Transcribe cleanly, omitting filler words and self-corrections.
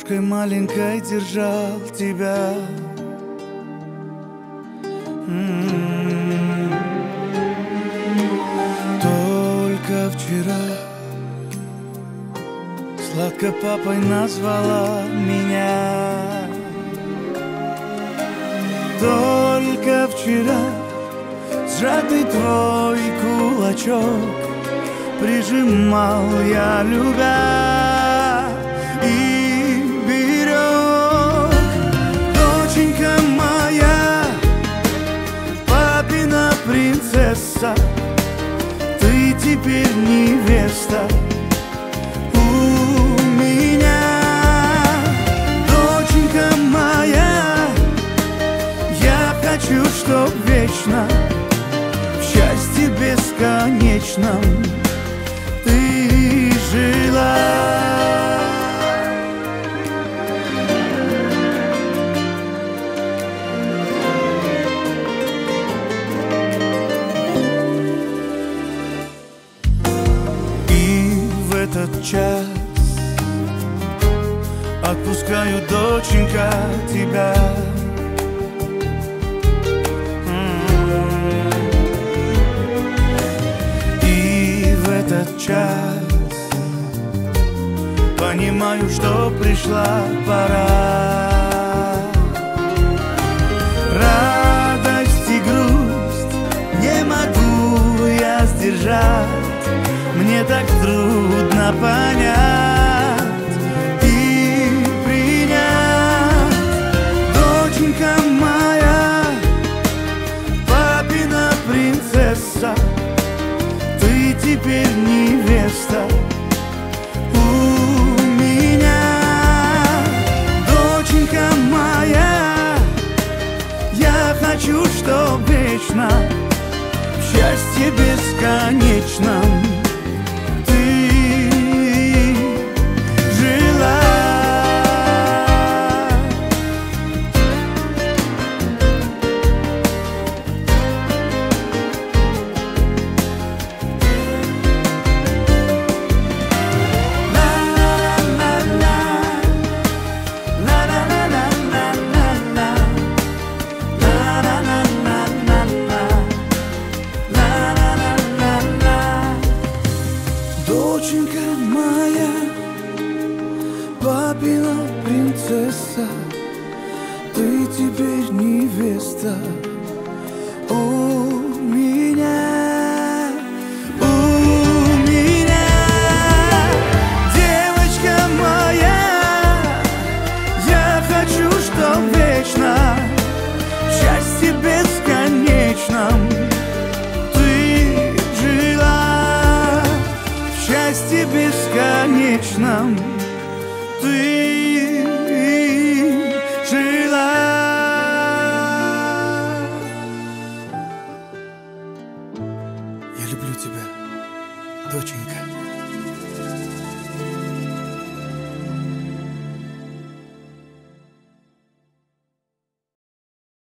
ладошкой маленькой держал тебя. Только вчера сладко папой назвала меня. Только вчера сжатый твой кулачок прижимал я, любя и берег. Доченька моя, папина принцесса, ты теперь невеста у меня. Доченька моя, я хочу, чтоб вечно в счастье бесконечном ты жила. И в этот час отпускаю, доченька, тебя. Этот час понимаю, что пришла пора. Радость и грусть не могу я сдержать, мне так трудно понять и принять. Доченька моя, папина принцесса, теперь невеста у меня. Доченька моя, я хочу, чтоб вечно в счастье бесконечном ты жила. Доченька моя, папина принцесса, ты теперь невеста у меня, у меня. Девочка моя, я хочу, чтоб вечно в счастье бесконечном ты жила. В счастье бесконечном ты жила. Я люблю тебя, доченька.